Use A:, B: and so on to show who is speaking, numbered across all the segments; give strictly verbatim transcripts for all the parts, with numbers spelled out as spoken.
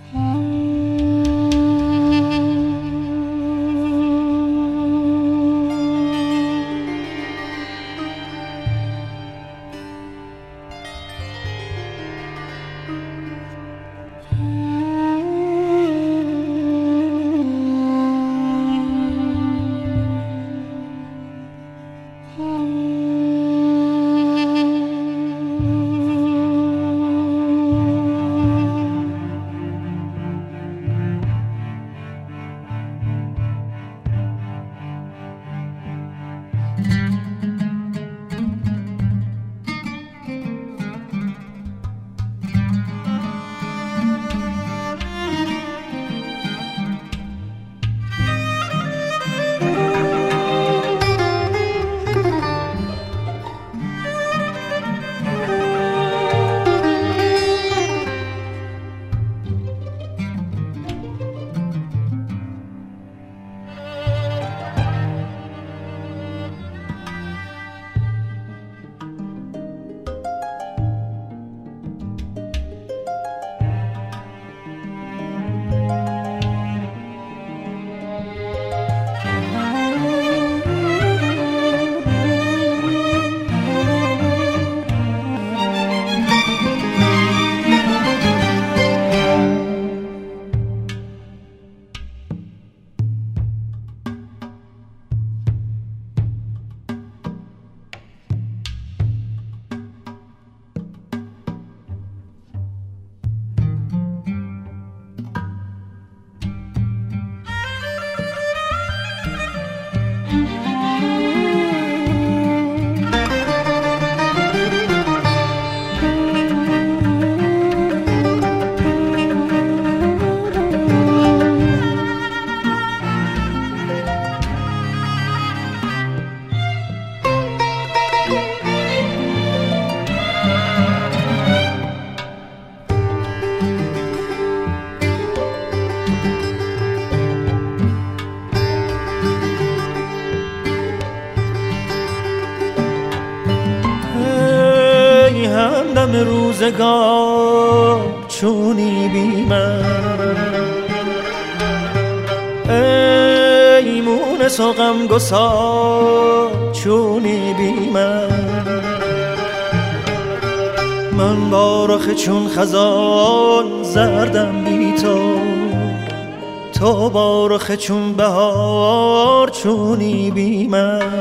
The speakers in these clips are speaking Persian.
A: همدم روزگار چونی بی من، ای مونس و غمگسار چونی بی من. من با رخ چون خزان زردم بی تو، تو با رخ چون بهار چونی بی من.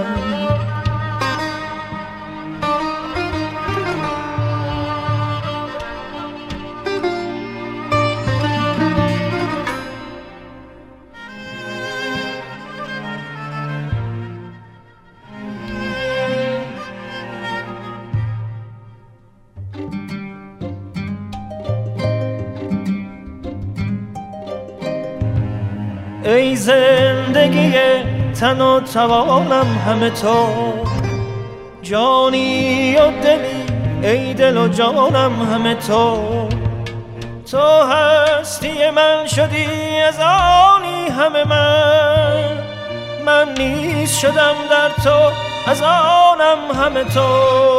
A: ای زندگی تن و توانم همه تو، جانی و دلی ای دل و جانم همه تو. تو هستی من شدی از آنی همه من، من نیز شدم در تو از آنم همه تو.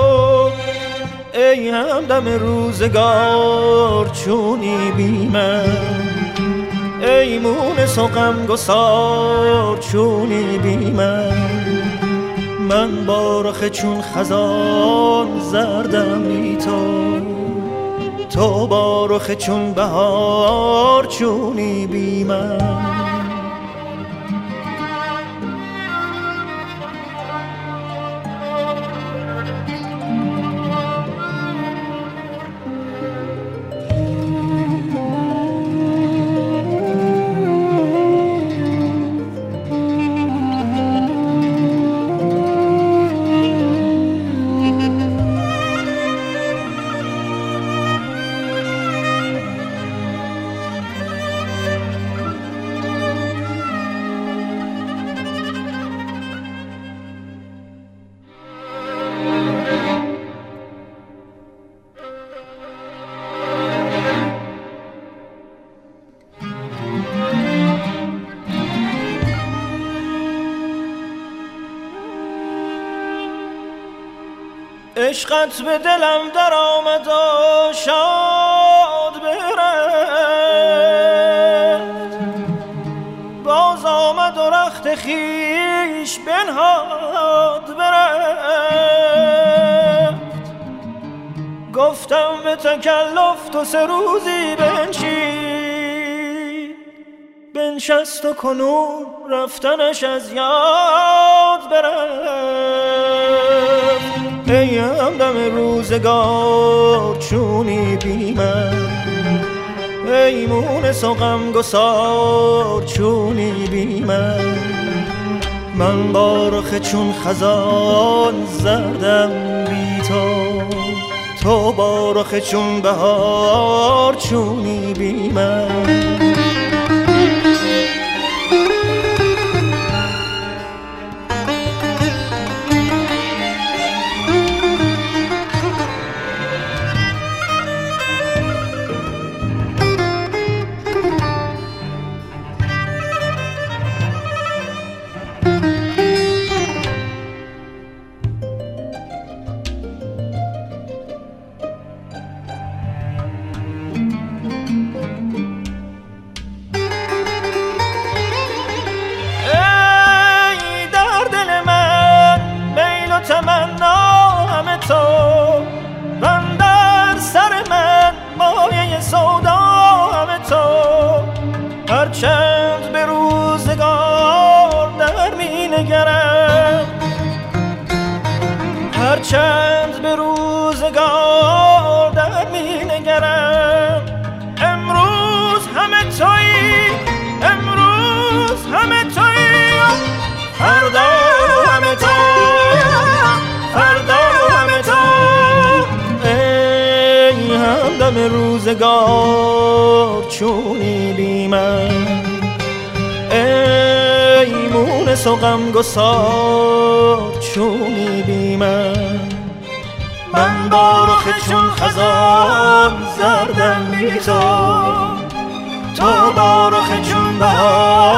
A: ای همدم روزگار چونی بی من، ای مونس و غمگسار چونی بی من. من با رخ چون خزان زردم بی تو، تو با رخ چون بهار چونی بی من. عشقت به دلم در آمد و شاد برم، نهاد برفت. گفتم به تکلف تو سه روزی بنشین، بنشست و کنون رفتنش از یاد برفت. ای همدم روزگار چونی بی من، ای مونس و غمگسار چونی بی من. من با رخ چون خزان زردم بی تو، تو با رخ چون بهار چونی بی من. تمنا همه تو، من در سر من مایه سودا همه تو. هرچند به روزگار در می نگرم، هرچند به روزگار در می نگرم. امروز همه تویی، امروز همه تویی، فردا همه تو، فردا همه تو. ای همدم روزگار چونی بی من، ای مونس و غمگسار چونی بی من. من با رخ چون خزان زردم بی تو، تو با رخ چون بهار